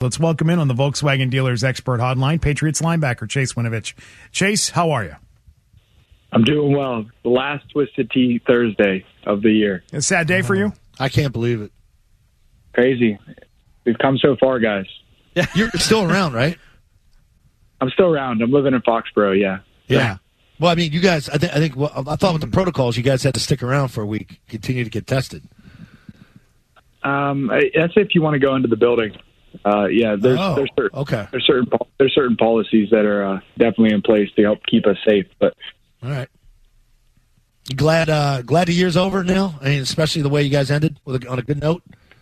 Let's welcome in on the Volkswagen Dealers Expert Hotline, Patriots linebacker Chase Winovich. Chase, how are you? I'm doing well. The last Twisted Tea Thursday of the year. A sad day for you? I can't believe it. Crazy. We've come so far, guys. Yeah, you're still around, right? I'm still around. I'm living in Foxborough, yeah. Yeah. Well, I mean, you guys, I thought with the protocols, you guys had to stick around for a week, continue to get tested. That's if you want to go into the building. There's certain policies that are definitely in place to help keep us safe. But all right, you glad the year's over now? I mean, especially the way you guys ended on a good note.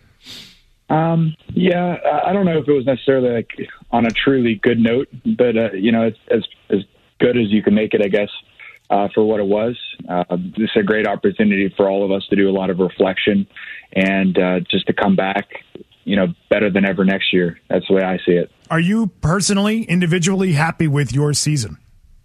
I don't know if it was necessarily like on a truly good note, but it's as good as you can make it, I guess, for what it was. This is a great opportunity for all of us to do a lot of reflection and just to come back, better than ever next year. That's the way I see it. Are you personally, individually happy with your season?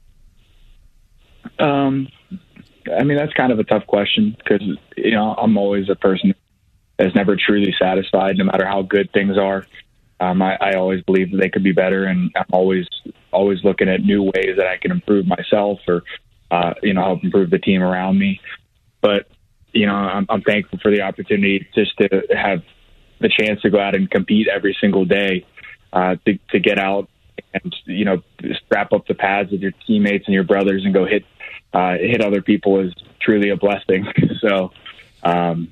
That's kind of a tough question because, I'm always a person that's never truly satisfied, no matter how good things are. I always believe that they could be better, and I'm always looking at new ways that I can improve myself or, help improve the team around me. But, I'm thankful for the opportunity just to have the chance to go out and compete every single day, to get out and, strap up the pads with your teammates and your brothers and go hit other people is truly a blessing. So, I'm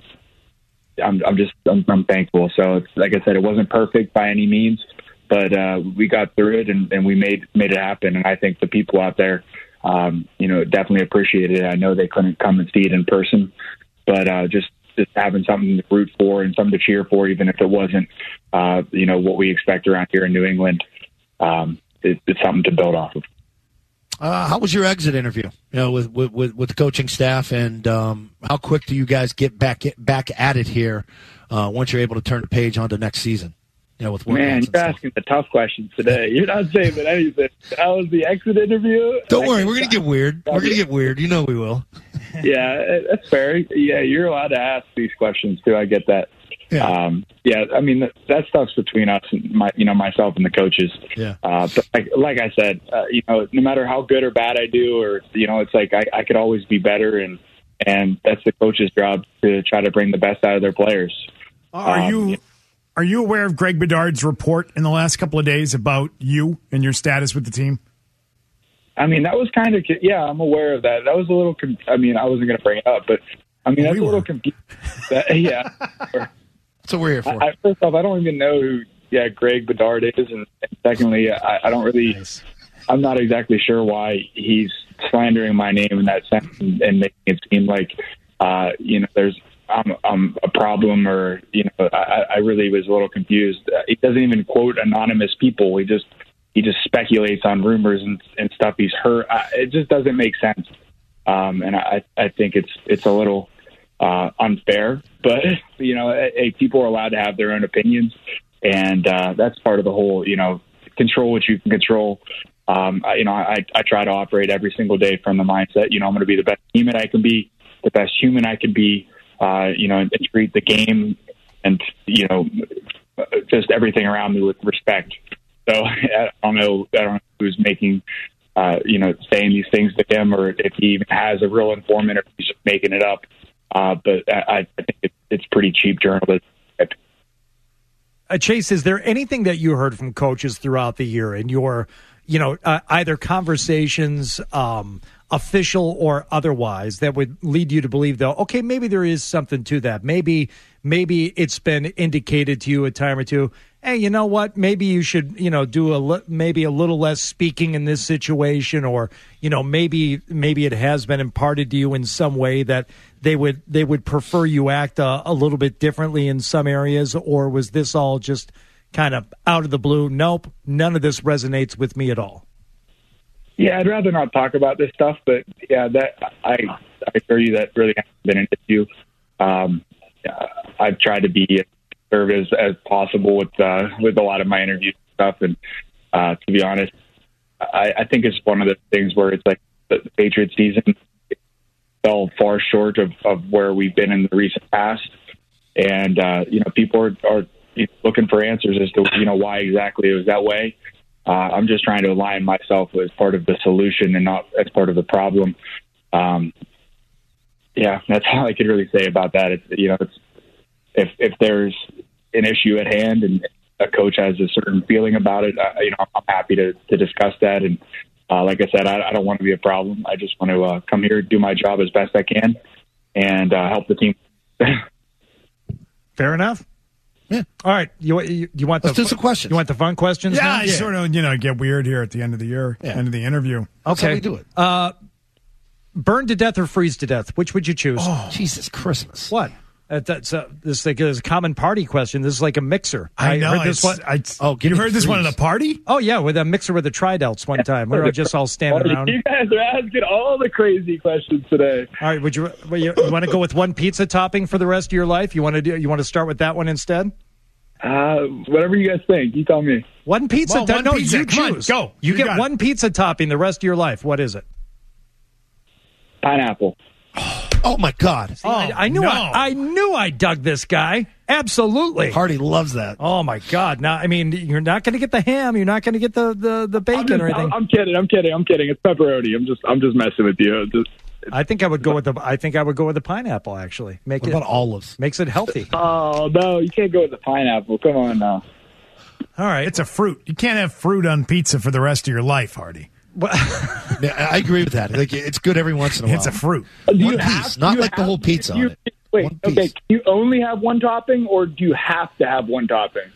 thankful. So it's, like I said, it wasn't perfect by any means, but we got through it and we made it happen. And I think the people out there, definitely appreciated it. I know they couldn't come and see it in person, but just having something to root for and something to cheer for, even if it wasn't, what we expect around here in New England, it's something to build off of. How was your exit interview? With the coaching staff, and how quick do you guys get back at it here once you're able to turn the page on to next season? With man, you're asking the tough questions today. You're not saving anything. How was the exit interview? Don't worry, we're gonna get weird. We're gonna get weird. You know we will. Yeah, that's fair. Yeah, you're allowed to ask these questions too. I get that. Yeah. That stuff's between us and myself and the coaches. Yeah. But like I said, no matter how good or bad I do, or it's like I could always be better, and that's the coach's job to try to bring the best out of their players. Are you aware of Greg Bedard's report in the last couple of days about you and your status with the team? I mean, that was kind of I'm aware of that. That was a little. I wasn't going to bring it up, but that's a little confusing. Yeah. That's what we're here for. First off, I don't even know who Greg Bedard is, and secondly, I don't really. Nice. I'm not exactly sure why he's slandering my name in that sense and making it seem like there's I'm a problem, or I really was a little confused. He doesn't even quote anonymous people. He just speculates on rumors and stuff he's heard. It just doesn't make sense, and I think it's a little unfair. But people are allowed to have their own opinions, and that's part of the whole. Control what you can control. I try to operate every single day from the mindset. I'm going to be the best teammate I can be, the best human I can be. And treat the game and just everything around me with respect. So I don't know who's making saying these things to him, or if he even has a real informant, or if he's just making it up. But I think it's pretty cheap journalism. Chase, is there anything that you heard from coaches throughout the year in your, either conversations, official or otherwise, that would lead you to believe, though, okay, maybe there is something to that. Maybe it's been indicated to you a time or two, hey, you know what? Maybe you should, do maybe a little less speaking in this situation, or, maybe it has been imparted to you in some way that they would prefer you act a little bit differently in some areas, or was this all just kind of out of the blue? Nope, none of this resonates with me at all. Yeah, I'd rather not talk about this stuff, but that I assure you that really hasn't been an issue. I've tried to be as conservative as possible with a lot of my interviews and stuff, and to be honest, I think it's one of the things where it's like the Patriots season fell far short of where we've been in the recent past, and people are looking for answers as to why exactly it was that way. I'm just trying to align myself as part of the solution and not as part of the problem. Yeah, that's all I could really say about that. It's if there's an issue at hand and a coach has a certain feeling about it, I'm happy to discuss that. And like I said, I don't want to be a problem. I just want to come here, do my job as best I can, and help the team. Fair enough. Yeah. All right. You want Let's do some questions. You want the fun questions? Yeah, now? I sort of get weird here at the end of the year, end of the interview. That's Okay. how we do it. Burn to death or freeze to death? Which would you choose? Oh, Jesus Christmas. What? This is a common party question. This is like a mixer. I know. heard this one. You heard this one at a party? Oh yeah, with a mixer with the Tridelts one time. We were just all standing around. You guys are asking all the crazy questions today. All right, you want to go with one pizza topping for the rest of your life? You want to start with that one instead? Whatever you guys think, you tell me. One pizza. Well, one pizza. You Come on, choose. go. You You get got one pizza topping the rest of your life. What is it? Pineapple. Oh, my God. I knew no. I knew I dug this guy. Absolutely. Hardy loves that. Oh my God! Now, I mean, you're not going to get the ham. You're not going to get the bacon or anything. I'm kidding. It's pepperoni. I'm just messing with you. I think I would go with the pineapple. Actually, What about olives? makes it healthy. Oh no, you can't go with the pineapple. Come on now. All right, It's a fruit. You can't have fruit on pizza for the rest of your life, Hardy. Yeah, I agree with that. Like, it's good every once in a while. It's a fruit. One piece, not like the whole pizza on it. Wait, One piece. okay. Can you only have one topping, or do you have to have one topping?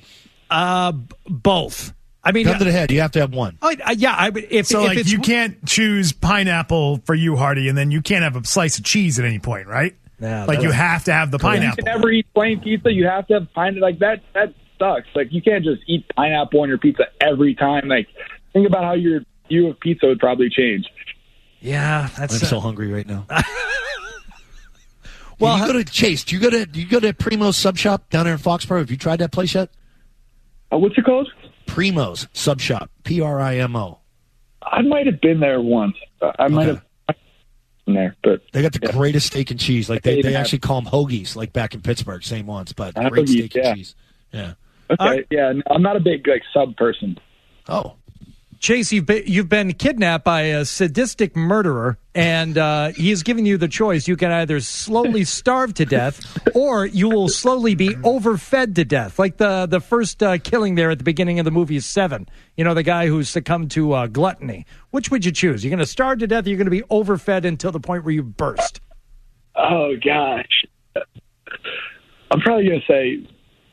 both. I mean, Gun to the head. You have to have one. yeah. I would if So, if like, it's, you can't choose pineapple for you, Hardy, and then you can't have a slice of cheese at any point, right? Yeah, like, you have to have the You pineapple. can never eat plain pizza. You have to have pineapple. Like that sucks. Like you can't just eat pineapple on your pizza every time. Like think about how your view of pizza would probably change. Yeah, that's I'm so hungry right now. Well, you go to Chase. Do you go to Primo's Sub Shop down there in Foxborough? Have you tried that place yet? What's it called? Primo's Sub Shop. Primo. I might have been there once. I might have been there, but They got the greatest steak and cheese. Like they They have- actually call them hoagies, like back in Pittsburgh, same ones, but Hoagies, great steak yeah. and cheese. Yeah. okay. Yeah, no, I'm not a big sub person. Oh, Chase, you've been kidnapped by a sadistic murderer, and he's giving you the choice. You can either slowly starve to death, or you will slowly be overfed to death, like the first killing there at the beginning of the movie Seven. You know, the guy who succumbed to gluttony. Which would you choose? You're going to starve to death, or you're going to be overfed until the point where you burst? Oh gosh, I'm probably gonna say,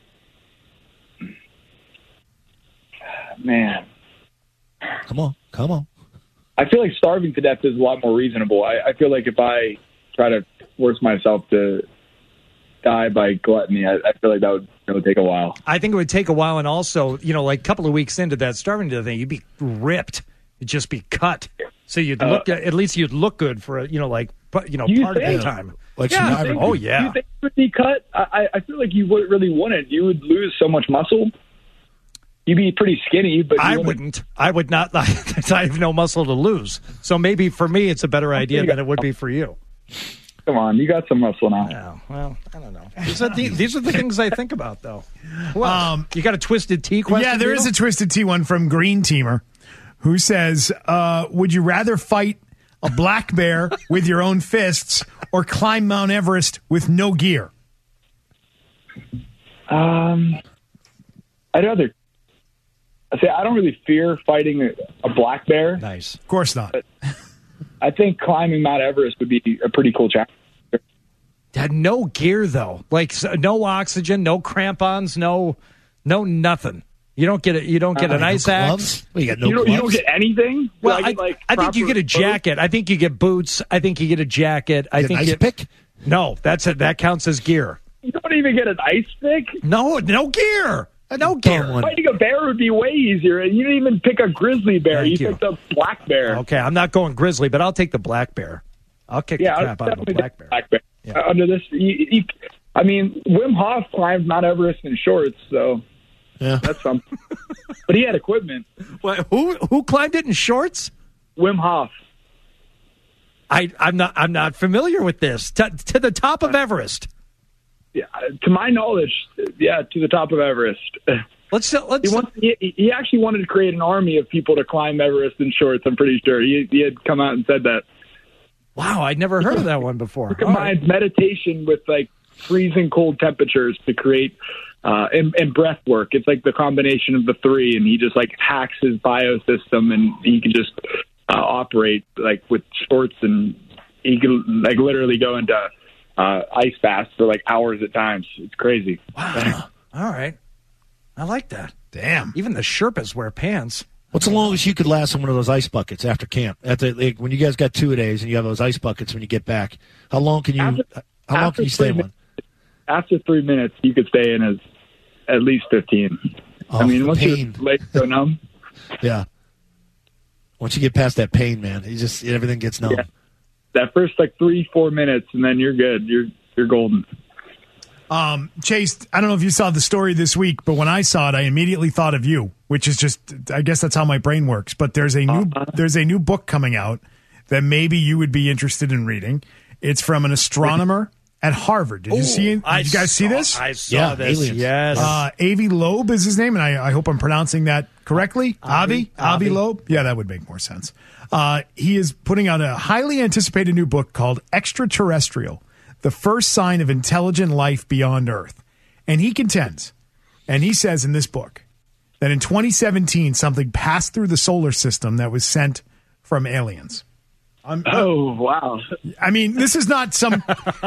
man. come on. I feel like starving to death is a lot more reasonable. I feel like if I try to force myself to die by gluttony, I feel like that would take a while. I think it would take a while, and also, like a couple of weeks into that starving to death thing, you'd be ripped. You'd just be cut. So you'd look at least you'd look good for part of the time. Like Yeah. Survivor. Oh, Do yeah. you think you would be cut? I feel like you really wouldn't. You would lose so much muscle. You'd be pretty skinny, but I wouldn't. I would not. I have no muscle to lose. So maybe for me, it's a better idea than it would be for you. Come on, you got some muscle now. Yeah, well, I don't know. These are the things I think about, though. Well, you got a Twisted Tea question? Yeah, there is a Twisted Tea one from Green Teamer who says, would you rather fight a black bear with your own fists or climb Mount Everest with no gear? I'd rather. I don't really fear fighting a black bear. Nice. Of course not. I think climbing Mount Everest would be a pretty cool challenge. Had no gear though, no oxygen, no crampons, no nothing. You don't get it. You don't get an ice axe. Gloves? Well, you got no You gloves. don't get anything. Well, Like, I think you get a proper jacket. I think you get boots. I think you get a jacket. I An think ice pick? No, that's it. That counts as gear. You don't even get an ice pick. No gear. No gear. Dumb one. Fighting a bear would be way easier, and you didn't even pick a grizzly bear. Thank you. Picked a black bear. Okay, I'm not going grizzly, but I'll take the black bear. I'll kick the crap out of a definitely black bear. Black bear. Yeah. Under this, Wim Hof climbed Mount Everest in shorts, so Yeah. that's something. But he had equipment. What, who climbed it in shorts? Wim Hof. I'm not familiar with this. To the top of Everest. Yeah, to my knowledge, yeah, to the top of Everest. He actually wanted to create an army of people to climb Everest in shorts. I'm pretty sure he had come out and said that. Wow, I'd never heard of that one before. Combined meditation with like freezing cold temperatures to create and breath work. It's like the combination of the three, and he just like hacks his biosystem, and he can just operate like with shorts, and he can like literally go into ice baths for like hours at times. It's crazy. Wow. All right. I like that. Damn. Even the Sherpas wear pants. What's the longest you could last in one of those ice buckets after camp? When you guys got 2 days and you have those ice buckets when you get back, how long can you stay in one? After 3 minutes, you could stay in as at least 15. Oh, I mean, once your pain. legs go numb. Yeah. Once you get past that pain, man, everything gets numb. Yeah. That first like 3-4 minutes, and then you're good. You're golden. Chase, I don't know if you saw the story this week, but when I saw it, I immediately thought of you, which is just, I guess that's how my brain works. But there's a new book coming out that maybe you would be interested in reading. It's from an astronomer at Harvard. Did you see it? Did you guys see this? I saw this. Aliens. Yes. Avi Loeb is his name, and I hope I'm pronouncing that correctly. Avi Loeb? Yeah, that would make more sense. He is putting out a highly anticipated new book called Extraterrestrial: The First Sign of Intelligent Life Beyond Earth. And he contends, and he says in this book, that in 2017, something passed through the solar system that was sent from aliens. Oh, wow. I mean, this is not some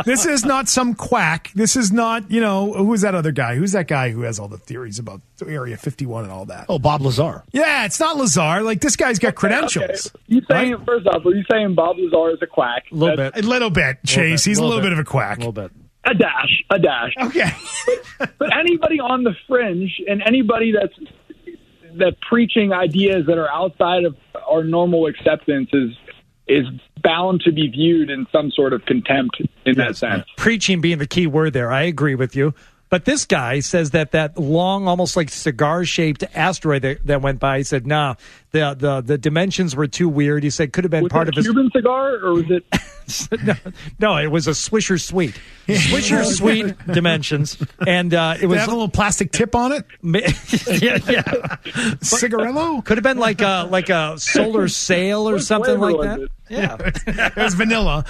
quack. This is not, who's that other guy? Who's that guy who has all the theories about Area 51 and all that? Oh, Bob Lazar. Yeah, it's not Lazar. Like, this guy's got credentials. Okay. You saying, first off, are you saying Bob Lazar is a quack? A little bit, Chase. He's a little bit of a quack. A little bit. A dash. Okay. But anybody on the fringe and anybody that's preaching ideas that are outside of our normal acceptance is bound to be viewed in some sort of contempt in that sense. Preaching being the key word there. I agree with you. But this guy says that long, almost like cigar-shaped asteroid that went by, he said, nah, the dimensions were too weird. He said could have been part of his Cuban cigar, or was it? No, it was a Swisher Sweet. Swisher Sweet dimensions. And it was have a little plastic tip on it? yeah. Cigarillo? Could have been like a solar sail or something like that. Yeah. It was vanilla.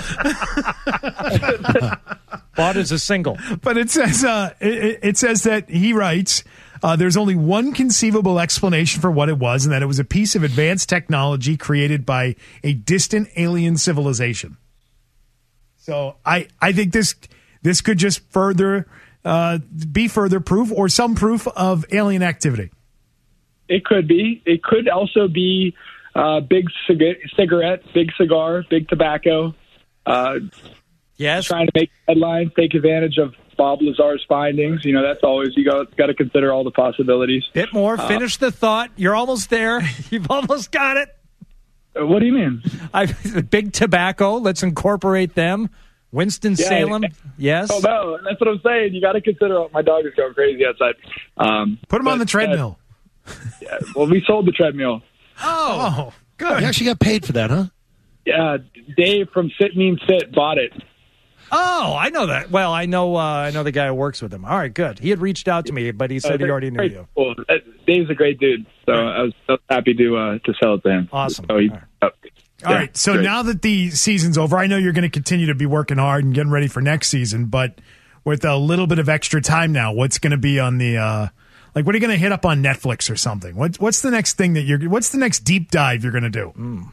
Bought as a single. But it says that he writes, there's only one conceivable explanation for what it was, and that it was a piece of advanced technology created by a distant alien civilization. So I think this could just be further proof or some proof of alien activity. It could be. It could also be big cigarette, big cigar, big tobacco. Yes. Trying to make headlines, take advantage of Bob Lazar's findings. That's always, you got to consider all the possibilities. Bit more. Finish the thought. You're almost there. You've almost got it. What do you mean? Big tobacco. Let's incorporate them. Winston-Salem. Yes. Oh, no. That's what I'm saying. You got to consider. My dog is going crazy outside. Put him on the treadmill. Yeah, well, we sold the treadmill. Oh, good. You actually got paid for that, huh? Yeah, Dave from Sit Mean Sit bought it. Oh, I know that. Well, I know the guy who works with him. All right, good. He had reached out to me, but he said he already knew you. Well, Dave's a great dude, so I was so happy to sell it to him. Awesome. So All right. So great. Now that the season's over, I know you're going to continue to be working hard and getting ready for next season, but with a little bit of extra time now, what's going to be on the what are you going to hit up on Netflix or something? What's the next thing what's the next deep dive you're going to do?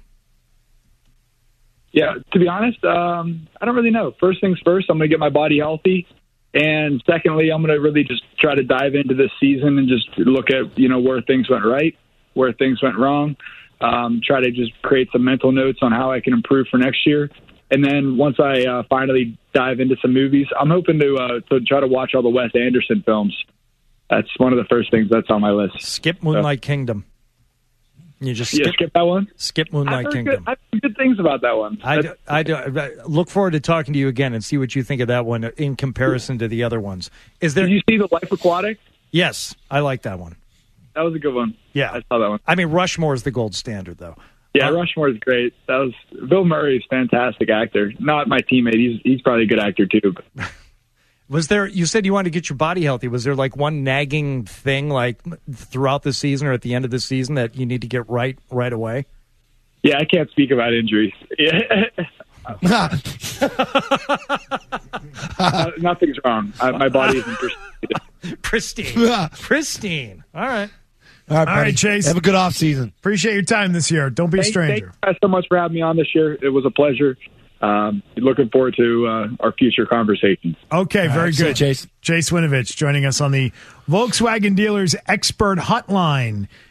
Yeah, to be honest, I don't really know. First things first, I'm going to get my body healthy. And secondly, I'm going to really just try to dive into this season and just look at, where things went right, where things went wrong. Try to just create some mental notes on how I can improve for next year. And then once I finally dive into some movies, I'm hoping to try to watch all the Wes Anderson films. That's one of the first things that's on my list. Skip Moonlight Kingdom. You just skip that one? Skip Moonlight Kingdom. I've heard good things about that one. I look forward to talking to you again and see what you think of that one in comparison to the other ones. Did you see The Life Aquatic? Yes, I like that one. That was a good one. Yeah. I saw that one. I mean, Rushmore is the gold standard, though. Yeah, Rushmore is great. Bill Murray is a fantastic actor. Not my teammate. He's probably a good actor, too. But. Was there? You said you wanted to get your body healthy. Was there like one nagging thing, like throughout the season or at the end of the season, that you need to get right away? Yeah, I can't speak about injuries. Nothing's wrong. My body isn't pristine. All right. All right, Chase. Have a good off season. Appreciate your time this year. Don't be a stranger. Thank you guys so much for having me on this year. It was a pleasure. Looking forward to our future conversations. Okay, very good. Chase. Chase Winovich joining us on the Volkswagen Dealers Expert Hotline.